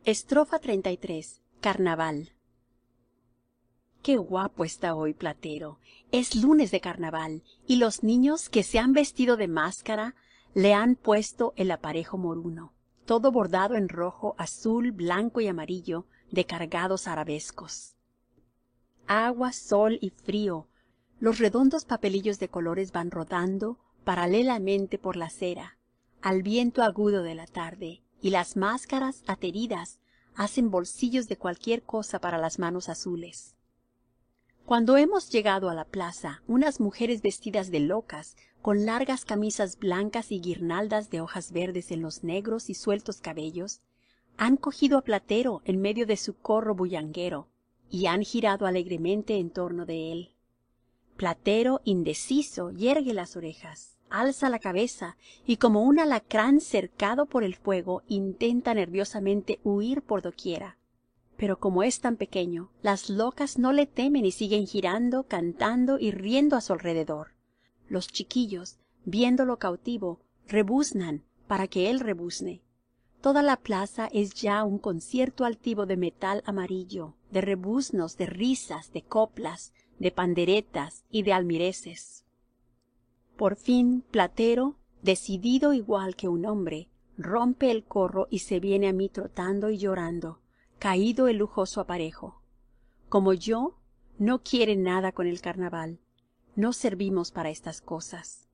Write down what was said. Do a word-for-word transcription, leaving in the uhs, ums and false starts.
Estrofa treinta y tres. Carnaval. Qué guapo está hoy Platero. Es lunes de carnaval, y los niños que se han vestido de máscara le han puesto el aparejo moruno, todo bordado en rojo, azul, blanco y amarillo, de cargados arabescos. Agua, sol y frío, los redondos papelillos de colores van rodando paralelamente por la acera, al viento agudo de la tarde, y las máscaras ateridas hacen bolsillos de cualquier cosa para las manos azules. Cuando hemos llegado a la plaza, unas mujeres vestidas de locas, con largas camisas blancas y guirnaldas de hojas verdes en los negros y sueltos cabellos, han cogido a Platero en medio de su corro bullanguero y han girado alegremente en torno de él. Platero, indeciso, yergue las orejas, alza la cabeza y como un alacrán cercado por el fuego intenta nerviosamente huir por doquiera. Pero como es tan pequeño, las locas no le temen y siguen girando, cantando y riendo a su alrededor. Los chiquillos, viéndolo cautivo, rebuznan para que él rebuzne. Toda la plaza es ya un concierto altivo de metal amarillo, de rebuznos, de risas, de coplas, de panderetas y de almireces. Por fin Platero, decidido igual que un hombre, rompe el corro y se viene a mí trotando y llorando, caído el lujoso aparejo. Como yo, no quiere nada con el carnaval. No servimos para estas cosas.